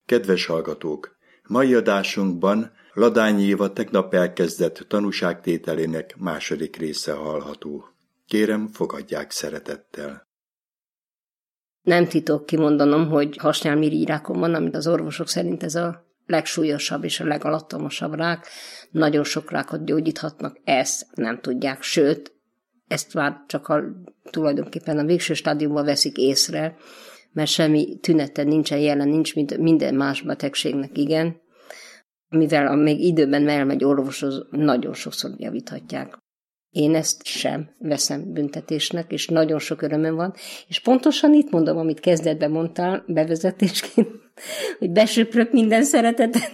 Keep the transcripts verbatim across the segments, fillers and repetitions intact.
Kedves hallgatók! Mai adásunkban Ladányi Éva tegnap elkezdett tanúságtételének második része hallható. Kérem, fogadják szeretettel. Nem titok kimondanom, hogy hasnyálmirigy rákom van, amit az orvosok szerint ez a legsúlyosabb és a legalattomosabb rák. Nagyon sok rákot gyógyíthatnak, ezt nem tudják, sőt, ezt már csak a, tulajdonképpen a végső stádiumban veszik észre, mert semmi tünete nincsen jelen, nincs minden más betegségnek, igen. Mivel még időben elmegy orvoshoz, nagyon sokszor javíthatják. Én ezt sem veszem büntetésnek, és nagyon sok örömöm van. És pontosan itt mondom, amit kezdetben mondtál, bevezetésként, hogy besöprök minden szeretetet.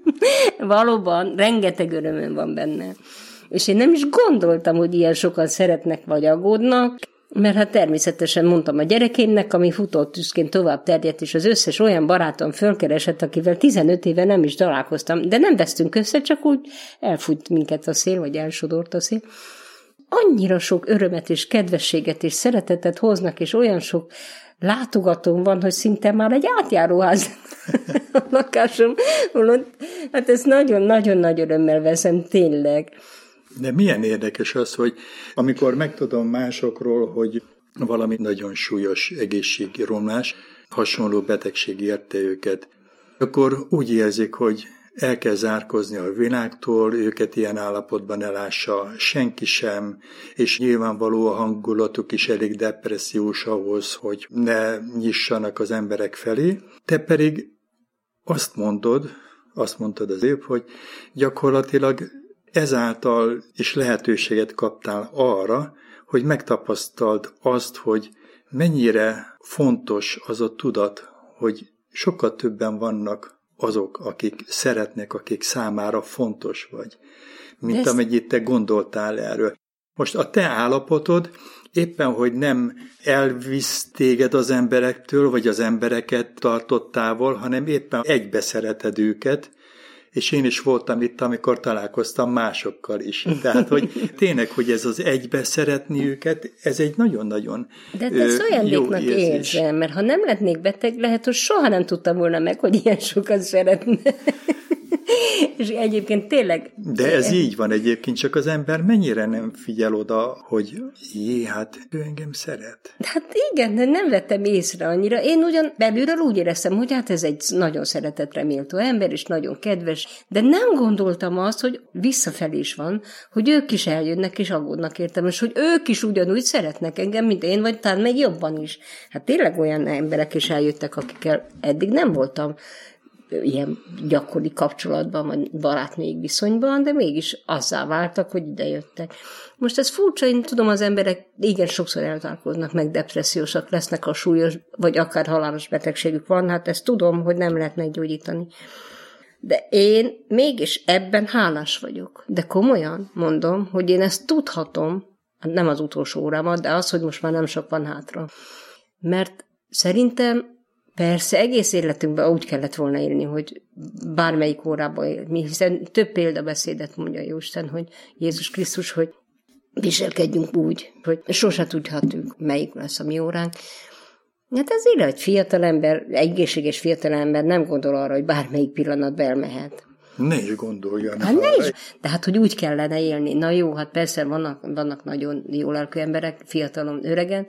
Valóban, rengeteg örömöm van benne. És én nem is gondoltam, hogy ilyen sokan szeretnek vagy aggódnak, mert hát természetesen mondtam a gyerekeimnek, ami futótűzként tovább terjedt, és az összes olyan barátom fölkeresett, akivel tizenöt éve nem is találkoztam, de nem vesztünk össze, csak úgy elfújt minket a szél, vagy elsodort a szél. Annyira sok örömet és kedvességet és szeretetet hoznak, és olyan sok látogatóm van, hogy szinte már egy átjáróház a lakásom. Hát ezt nagyon-nagyon nagy örömmel veszem, tényleg. De milyen érdekes az, hogy amikor megtudom másokról, hogy valami nagyon súlyos egészségi romlás, hasonló betegség érte őket, akkor úgy érzik, hogy el kell zárkozni a világtól, őket ilyen állapotban ne lássa senki sem, és nyilvánvaló a hangulatuk is elég depressziós ahhoz, hogy ne nyissanak az emberek felé. Te pedig azt mondod, azt mondtad az épp, hogy gyakorlatilag ezáltal is lehetőséget kaptál arra, hogy megtapasztald azt, hogy mennyire fontos az a tudat, hogy sokkal többen vannak azok, akik szeretnek, akik számára fontos vagy, mint ezt... amennyit te gondoltál erről. Most a te állapotod éppen, hogy nem elvisz téged az emberektől, vagy az embereket tartott távol, hanem éppen egybe szereted őket, és én is voltam itt, amikor találkoztam másokkal is. Tehát, hogy tényleg, hogy ez az egybe szeretni őket, ez egy nagyon-nagyon De hát ezt ajándéknak érzem, mert ha nem lennék beteg, lehet, hogy soha nem tudtam volna meg, hogy ilyen sokat szeretne. És egyébként tényleg... De ez így van egyébként, csak az ember mennyire nem figyel oda, hogy jé, hát ő engem szeret. Hát igen, de nem vettem észre annyira. Én ugyan belülről úgy éreztem, hogy hát ez egy nagyon szeretetre méltó ember, és nagyon kedves, de nem gondoltam azt, hogy visszafelé is van, hogy ők is eljönnek, és aggódnak értem, és hogy ők is ugyanúgy szeretnek engem, mint én, vagy talán még jobban is. Hát tényleg olyan emberek is eljöttek, akikkel eddig nem voltam ilyen gyakori kapcsolatban, vagy barátnői viszonyban, de mégis azzá váltak, hogy idejöttek. Most ez furcsa, én tudom, az emberek igen sokszor eltalálkoznak, meg depressziósak lesznek, a súlyos, vagy akár halálos betegségük van, hát ezt tudom, hogy nem lehet meggyógyítani. De én mégis ebben hálás vagyok. De komolyan mondom, hogy én ezt tudhatom, nem az utolsó órámat, de az, hogy most már nem sok van hátra. Mert szerintem persze, egész életünkben úgy kellett volna élni, hogy bármelyik órában élni, hiszen több példabeszédet mondja Jóisten, hogy Jézus Krisztus, hogy viselkedjünk úgy, hogy sose tudhatjuk, melyik lesz a mi óránk. Hát ez élet, egy fiatalember, egészséges fiatalember nem gondol arra, hogy bármelyik pillanatban elmehet. Ne is gondoljon. Hát ne is. De hát, hogy úgy kellene élni. Na jó, hát persze vannak, vannak nagyon jó lelkű emberek, fiatalon, öregen,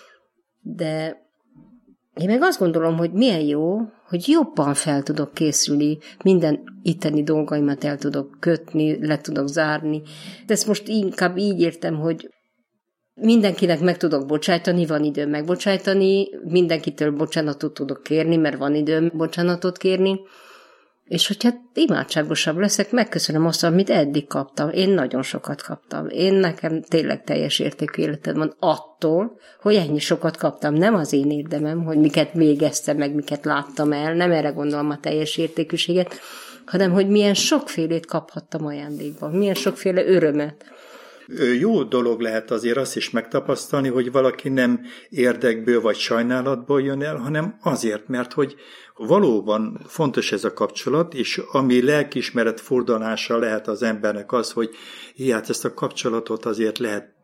de én meg azt gondolom, hogy milyen jó, hogy jobban fel tudok készülni, minden itteni dolgaimat el tudok kötni, le tudok zárni. De ezt most inkább így értem, hogy mindenkinek meg tudok bocsájtani, van időm megbocsájtani, mindenkitől bocsánatot tudok kérni, mert van időm bocsánatot kérni, és hogyha imádságosabb leszek, megköszönöm azt, amit eddig kaptam. Én nagyon sokat kaptam. Én nekem tényleg teljes értékű életem van attól, hogy ennyi sokat kaptam. Nem az én érdemem, hogy miket végeztem, meg miket láttam el, nem erre gondolom a teljes értékűséget, hanem hogy milyen sokfélét kaphattam ajándékban, milyen sokféle örömet. Jó dolog lehet azért azt is megtapasztalni, hogy valaki nem érdekből vagy sajnálatból jön el, hanem azért, mert hogy valóban fontos ez a kapcsolat, és ami lelkiismeret fordulása lehet az embernek az, hogy hát ezt a kapcsolatot azért lehet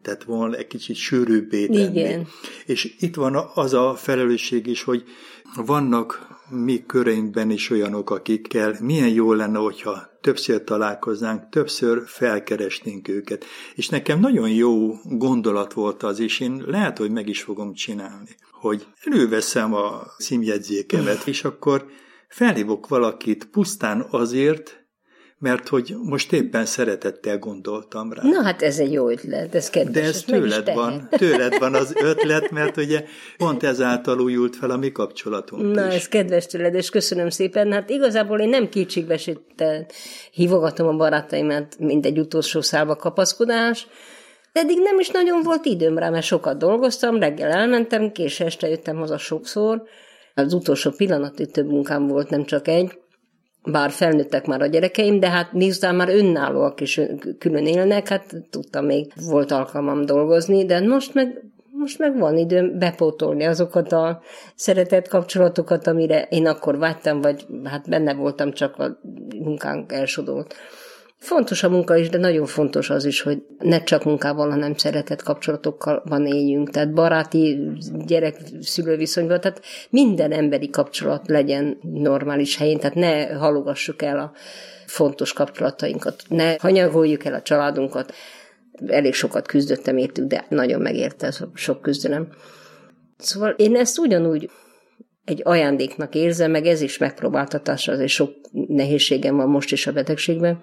lehetett volna egy kicsit sűrűbbé tenni. Igen. És itt van az a felelősség is, hogy vannak mi köreinkben is olyanok, akikkel milyen jó lenne, hogyha többször találkoznánk, többször felkeresnénk őket. És nekem nagyon jó gondolat volt az, és én lehet, hogy meg is fogom csinálni, hogy előveszem a címjegyzékemet, és akkor felhívok valakit pusztán azért, mert hogy most éppen szeretettel gondoltam rá. Na hát ez egy jó ötlet, ez kedves. De ez tőled van, tőled van az ötlet, mert ugye pont ezáltal újult fel a mi kapcsolatunk Na is. ez kedves tőled, és köszönöm szépen. Hát igazából én nem kétségbeesetten hívogatom a barátaimat, mint egy utolsó szálba kapaszkodás, de eddig nem is nagyon volt időm rá, mert sokat dolgoztam, reggel elmentem, késő este jöttem haza sokszor. Az utolsó pillanatig több munkám volt, nem csak egy, bár felnőttek már a gyerekeim, de hát miután már önállóak és külön élnek, hát tudtam, még volt alkalmam dolgozni, de most meg, most meg van időm bepótolni azokat a szeretett kapcsolatokat, amire én akkor vágytam, vagy hát benne voltam, csak a munkánk elsodolt. Fontos a munka is, de nagyon fontos az is, hogy ne csak munkával, hanem szeretett kapcsolatokkal van éljünk. Tehát baráti, gyerek-szülő viszonyban, tehát minden emberi kapcsolat legyen normális helyén, tehát ne halogassuk el a fontos kapcsolatainkat, ne hanyagoljuk el a családunkat. Elég sokat küzdöttem értük, de nagyon megérte sok küzdelem. Szóval én ezt ugyanúgy egy ajándéknak érzem, meg ez is megpróbáltatás, azért sok nehézségem van most is a betegségben,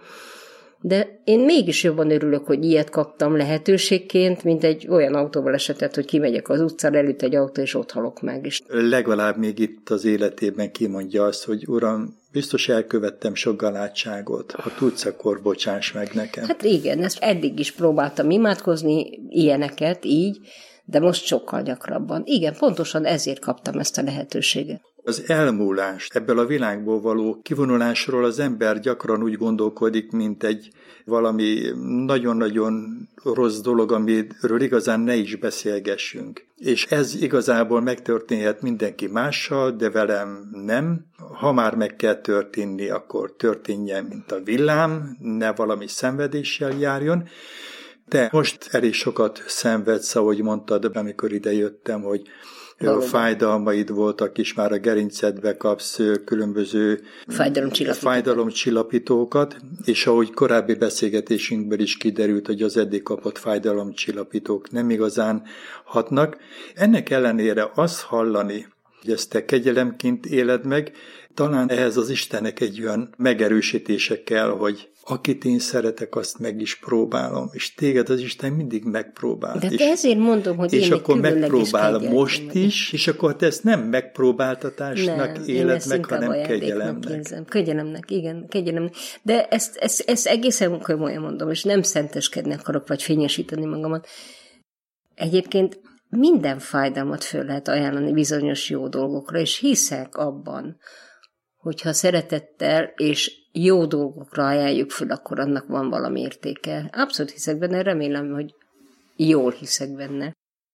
de én mégis jobban örülök, hogy ilyet kaptam lehetőségként, mint egy olyan autóval esetet, hogy kimegyek az utcára, előtt egy autó, és ott halok meg is. Legalább még itt az életében kimondja azt, hogy uram, biztos elkövettem sok galátságot, ha tudsz, akkor bocsáss meg nekem. Hát igen, ezt eddig is próbáltam imádkozni, ilyeneket, így, de most sokkal gyakrabban. Igen, pontosan ezért kaptam ezt a lehetőséget. Az elmúlás, ebből a világból való kivonulásról az ember gyakran úgy gondolkodik, mint egy valami nagyon-nagyon rossz dolog, amiről igazán ne is beszélgessünk. És ez igazából megtörténhet mindenki mással, de velem nem. Ha már meg kell történni, akkor történjen, mint a villám, ne valami szenvedéssel járjon. De most elég sokat szenvedsz, ahogy mondtad, amikor ide jöttem, hogy valóban fájdalmaid voltak, és már a gerincedbe kapsz különböző fájdalomcsillapítókat. fájdalomcsillapítókat, és ahogy korábbi beszélgetésünkből is kiderült, hogy az eddig kapott fájdalomcsillapítók nem igazán hatnak. Ennek ellenére azt hallani, hogy ezt te kegyelemként éled meg, talán ehhez az Istennek egy olyan megerősítése kell, hogy akit én szeretek, azt meg is próbálom, és téged az Isten mindig megpróbál. De és, ezért mondom, hogy és én akkor megpróbál most meg. is, és akkor te ezt nem megpróbáltatásnak nem, éled meg, hanem kegyelemnek. Érzem. Kegyelemnek, igen, kegyelemnek. De ezt, ezt, ezt egészen komolyan mondom, és nem szenteskedni akarok, vagy fényesíteni magamat. Egyébként minden fájdalmat föl lehet ajánlani bizonyos jó dolgokra, és hiszek abban, hogyha szeretettel és jó dolgokra ajánljuk föl, akkor annak van valami értéke. Abszolút hiszek benne, remélem, hogy jól hiszek benne.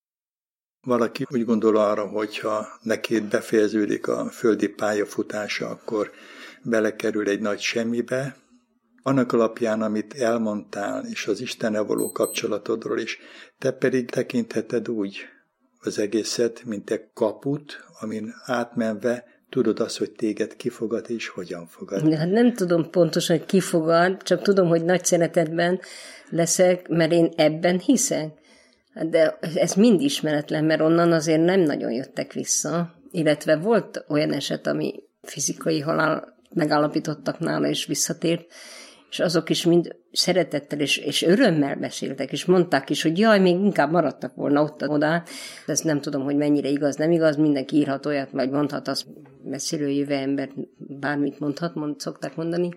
Valaki úgy gondol arra, hogyha neki befejeződik a földi pályafutása, akkor belekerül egy nagy semmibe. Annak alapján, amit elmondtál, és az Istennel való kapcsolatodról is, te pedig tekintheted úgy az egészet, mint egy kaput, amin átmenve tudod azt, hogy téged kifogad, és hogyan fogad. Hát nem tudom pontosan, hogy kifogad, csak tudom, hogy nagy szeretetben leszek, mert én ebben hiszek. De ez mind ismeretlen, mert onnan azért nem nagyon jöttek vissza, illetve volt olyan eset, ami fizikai halál megállapítottak nála, és visszatért, és azok is mind szeretettel és, és örömmel beszéltek, és mondták is, hogy jaj, még inkább maradtak volna ott oda. Ezt nem tudom, hogy mennyire igaz, nem igaz, mindenki írhat olyat, vagy mondhat, az messzről jövő ember bármit mondhat, mond, szokták mondani.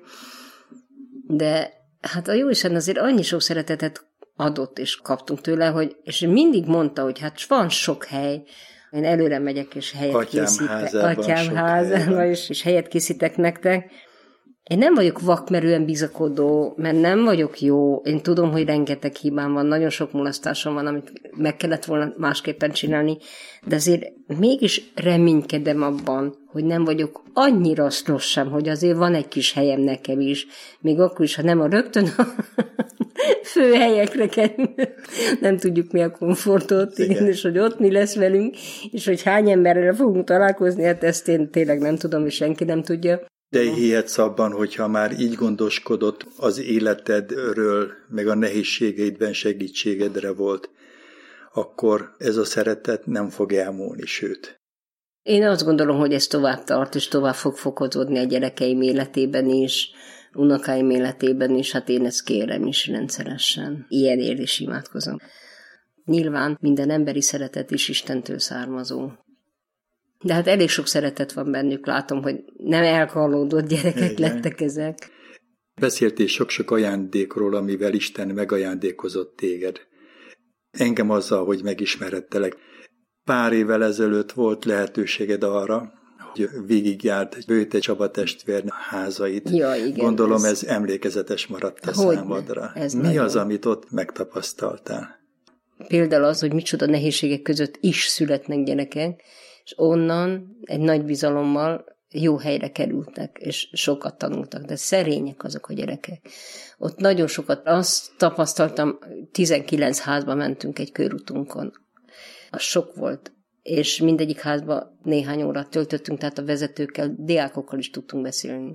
De hát a Jóisten azért annyi sok szeretetet adott, és kaptunk tőle, hogy, és mindig mondta, hogy hát van sok hely, én előre megyek, és helyet Atyám készítek. Atyám házában, és, és helyet készítek nektek. Én nem vagyok vakmerően bizakodó, mert nem vagyok jó. Én tudom, hogy rengeteg hibám van, nagyon sok mulasztásom van, amit meg kellett volna másképpen csinálni, de azért mégis reménykedem abban, hogy nem vagyok annyira rossz sem, hogy azért van egy kis helyem nekem is. Még akkor is, ha nem a rögtön fő helyekre kerülünk. Nem tudjuk, mi a komfortot, igen, és hogy ott mi lesz velünk, és hogy hány emberrel fogunk találkozni, hát ezt én tényleg nem tudom, és senki nem tudja. De hihetsz abban, hogyha már így gondoskodott az életedről, meg a nehézségeidben segítségedre volt, akkor ez a szeretet nem fog elmúlni, sőt. Én azt gondolom, hogy ez tovább tart, és tovább fog fokozódni a gyerekeim életében is, unokáim életében is, hát én ezt kérem is rendszeresen. Ilyenért is imádkozom. Nyilván minden emberi szeretet is Istentől származó. De hát elég sok szeretet van bennük, látom, hogy nem elkallódott gyerekek Igen. lettek ezek. Beszéltél sok-sok ajándékról, amivel Isten megajándékozott téged. Engem azzal, hogy megismerettelek. Pár évvel ezelőtt volt lehetőséged arra, hogy végigjárt Böjte Csaba testvér házait. Ja, igen, Gondolom ez, ez emlékezetes maradt a hogy számodra. Ez Mi nagyon. az, amit ott megtapasztaltál? Például az, hogy micsoda nehézségek között is születnek gyerekek, és onnan egy nagy bizalommal jó helyre kerültek, és sokat tanultak, de szerények azok a gyerekek. Ott nagyon sokat, azt tapasztaltam, tizenkilenc házba mentünk egy körutunkon. Az sok volt, és mindegyik házba néhány órát töltöttünk, tehát a vezetőkkel, diákokkal is tudtunk beszélni.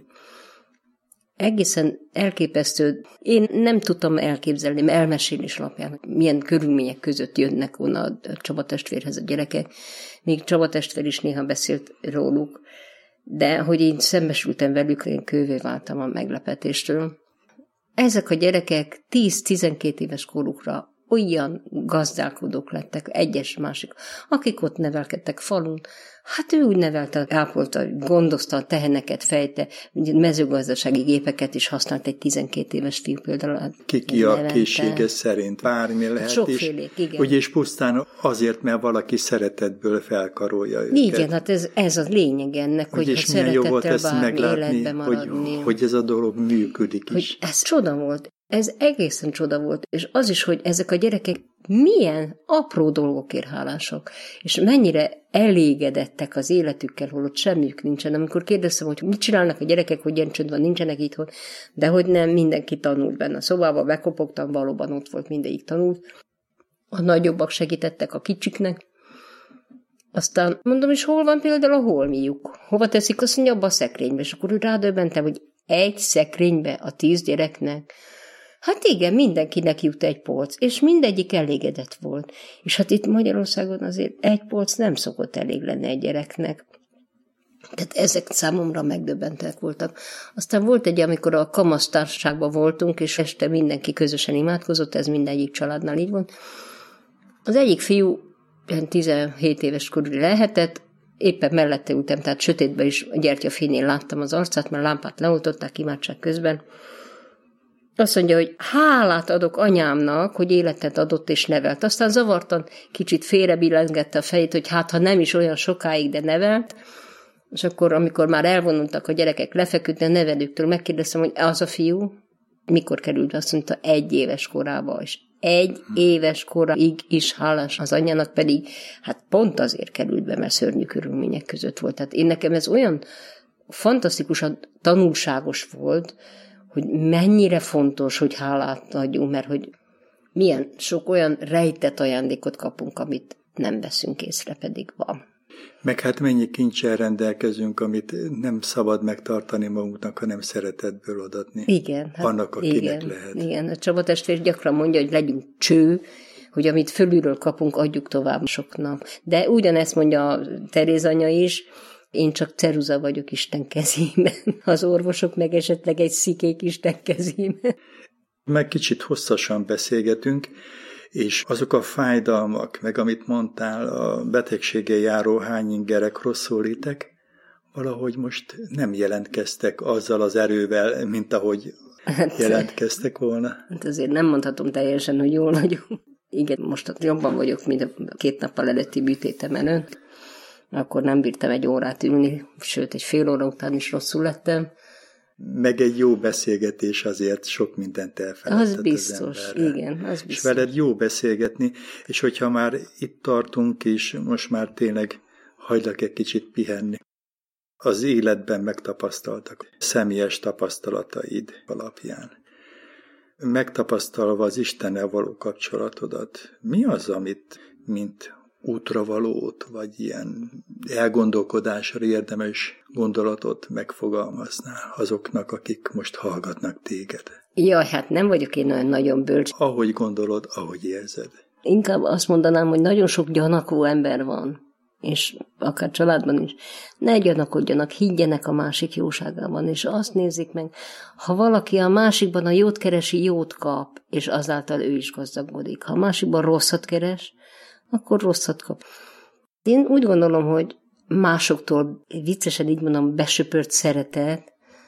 Egészen elképesztő. Én nem tudtam elképzelni, elmesélés alapján, hogy milyen körülmények között jönnek volna a Csaba testvérhez a gyerekek. Még Csaba testvér is néha beszélt róluk, de hogy én szembesültem velük, én kővé váltam a meglepetéstől. Ezek a gyerekek tíz-tizenkét éves korukra olyan gazdálkodók lettek, egyes másik, akik ott nevelkedtek falun. Hát ő úgy nevelte, ápolta, gondozta a teheneket, fejte, mezőgazdasági gépeket is használt egy tizenkét éves fiú például. Kiki a készsége szerint bármi lehet Sokfélék, is. igen. Ugye és pusztán azért, mert valaki szeretetből felkarolja őket. Igen, hát ez, ez a lényeg ennek, hogy ha szeretettel bármi életbe maradni. Hogy, hogy ez a dolog működik hogy is. Ez csoda volt. Ez egészen csoda volt. És az is, hogy ezek a gyerekek milyen apró dolgokért hálások, és mennyire elégedettek az életükkel, holott semmiük nincsen. Amikor kérdeztem, hogy mit csinálnak a gyerekek, hogy ilyen csönd van, nincsenek itthon, de hogy nem, mindenki tanult benne a szobába, bekopogtam, valóban ott volt, mindegyik tanult. A nagyobbak segítettek a kicsiknek. Aztán mondom, és hol van például a holmiuk? Hova teszik? Azt mondja, abba a szekrénybe. És akkor úgy rádöbbentem, hogy egy szekrénybe a tíz gyereknek. Hát igen, mindenkinek jut egy polc, és mindegyik elégedett volt. És hát itt Magyarországon azért egy polc nem szokott elég lenni egy gyereknek. Tehát ezek számomra megdöbbentek voltak. Aztán volt egy, amikor a kamasztársaságban voltunk, és este mindenki közösen imádkozott, ez mindegyik családnál így volt. Az egyik fiú tizenhét éves körül lehetett, éppen mellette ültem, tehát sötétben is a gyertyafényén láttam az arcát, mert lámpát leoltották imádság közben. Azt mondja, hogy hálát adok anyámnak, hogy életet adott és nevelt. Aztán zavartan kicsit félrebillengette a fejét, hogy hát ha nem is olyan sokáig, de nevelt. És akkor, amikor már elvonultak a gyerekek lefeküdni a nevelőktől, megkérdeztem, hogy az a fiú mikor került be, azt mondta, egy éves korába, és egy éves koráig is hálás az anyjának, pedig hát pont azért került be, mert szörnyű körülmények között volt. Tehát én nekem ez olyan fantasztikusan tanulságos volt, hogy mennyire fontos, hogy hálát adjunk, mert hogy milyen sok olyan rejtett ajándékot kapunk, amit nem veszünk észre, pedig van. Meg hát mennyi kincsel rendelkezünk, amit nem szabad megtartani magunknak, hanem szeretetből adatni. Igen. Hát annak, akinek igen, lehet. Igen, a Csaba testvér gyakran mondja, hogy legyünk cső, hogy amit fölülről kapunk, adjuk tovább soknak. De ugyanezt mondja a Teréz anya is, én csak ceruza vagyok Isten kezében. Az orvosok meg esetleg egy szikék Isten kezében. Meg kicsit hosszasan beszélgetünk, és azok a fájdalmak, meg amit mondtál, a betegséggel járó hányingerek, rosszul létek, valahogy most nem jelentkeztek azzal az erővel, mint ahogy hát, jelentkeztek volna. Hát azért nem mondhatom teljesen, hogy jól vagyok. Igen, most jobban vagyok, mint a két nappal előtti műtétem előtt. Akkor nem bírtam egy órát ülni, sőt, egy fél óra után is rosszul lettem. Meg egy jó beszélgetés azért sok mindent elfelejtett az biztos, az emberre. Igen, az biztos. És veled jó beszélgetni, és hogyha már itt tartunk, és most már tényleg hagylak egy kicsit pihenni. Az életben megtapasztaltak, személyes tapasztalataid alapján. megtapasztalva az Istennel való kapcsolatodat, mi az, amit, mint útravalót, vagy ilyen elgondolkodásra érdemes gondolatot megfogalmaznál azoknak, akik most hallgatnak téged? Jaj, hát nem vagyok én olyan nagyon bölcs. Ahogy gondolod, ahogy érzed. Inkább azt mondanám, hogy nagyon sok gyanakvó ember van, és akár családban is. Ne gyanakodjanak, higgyenek a másik jóságában, és azt nézzék meg, ha valaki a másikban a jót keresi, jót kap, és azáltal ő is gazdagodik. Ha a másikban rosszat keres, akkor rosszat kap. Én úgy gondolom, hogy másoktól, viccesen így mondom, besöpört szeretet,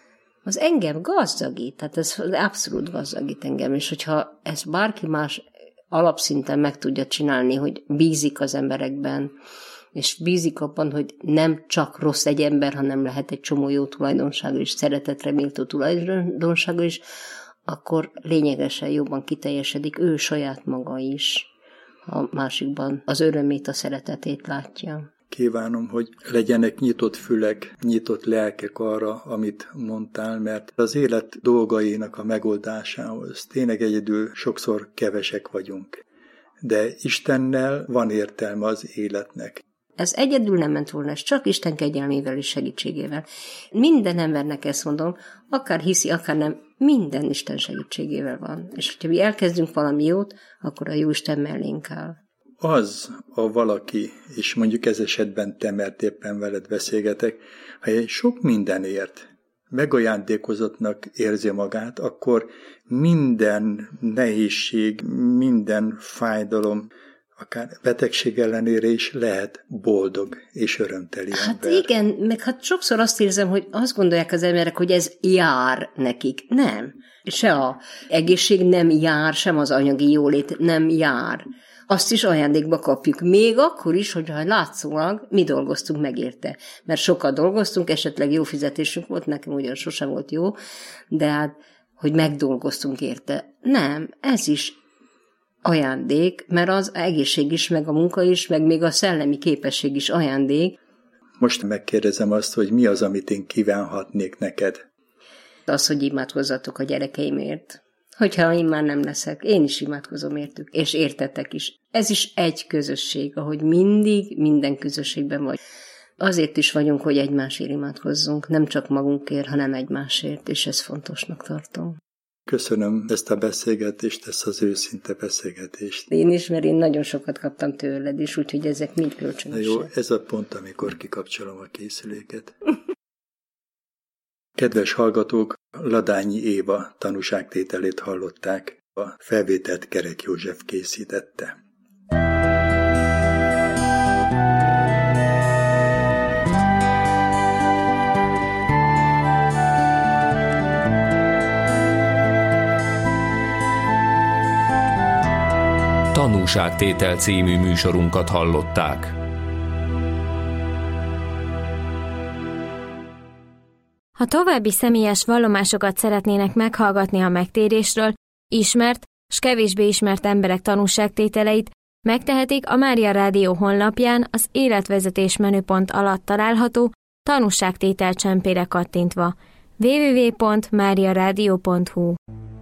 az engem gazdagít, tehát ez abszolút gazdagít engem, és hogyha ezt bárki más alapszinten meg tudja csinálni, hogy bízik az emberekben, és bízik abban, hogy nem csak rossz egy ember, hanem lehet egy csomó jó tulajdonsága és szeretetre méltó tulajdonsága is, akkor lényegesen jobban kiteljesedik ő saját maga is, a másikban az örömét, a szeretetét látja. Kívánom, hogy legyenek nyitott fülek, nyitott lelkek arra, amit mondtál, mert az élet dolgainak a megoldásához tényleg egyedül sokszor kevesek vagyunk. De Istennel van értelme az életnek. Ez egyedül nem ment volna, ez csak Isten kegyelmével és segítségével. Minden embernek ezt mondom, akár hiszi, akár nem, minden Isten segítségével van. És hogyha mi elkezdünk valami jót, akkor a jó Isten mellénk áll. Az a valaki, és mondjuk ez esetben te, mert éppen veled beszélgetek, ha egy sok mindenért megajándékozottnak érzi magát, akkor minden nehézség, minden fájdalom, akár betegség ellenére is lehet boldog és örömteli hát ember. Hát igen, meg hát sokszor azt érzem, hogy azt gondolják az emberek, hogy ez jár nekik. Nem. Se a egészség nem jár, sem az anyagi jólét nem jár. Azt is ajándékba kapjuk. Még akkor is, hogyha látszólag mi dolgoztunk meg érte. Mert sokat dolgoztunk, esetleg jó fizetésünk volt, nekem ugyan sosem volt jó, de hát, hogy megdolgoztunk érte. Nem, ez is ajándék, mert az egészség is, meg a munka is, meg még a szellemi képesség is ajándék. Most megkérdezem azt, hogy mi az, amit én kívánhatnék neked? Az, hogy imádkozzatok a gyerekeimért. Hogyha én már nem leszek, én is imádkozom értük, és értetek is. Ez is egy közösség, ahogy mindig minden közösségben vagy. Azért is vagyunk, hogy egymásért imádkozzunk, nem csak magunkért, hanem egymásért, és ezt fontosnak tartom. Köszönöm ezt a beszélgetést, ezt az őszinte beszélgetést. Én is, mert én nagyon sokat kaptam tőled is, úgyhogy ezek mind kölcsönösek. Jó, ez a pont, amikor kikapcsolom a készüléket. Kedves hallgatók, Ladányi Éva tanúságtételét hallották, a felvételt Kerek József készítette. Tanúságtétel című műsorunkat hallották. Ha további személyes vallomásokat szeretnének meghallgatni a megtérésről, ismert s kevésbé ismert emberek tanúságtételeit, megtehetik a Mária Rádió honlapján az életvezetés menüpont alatt található tanúságtétel csempére kattintva. double-u double-u double-u pont mária rádió pont hu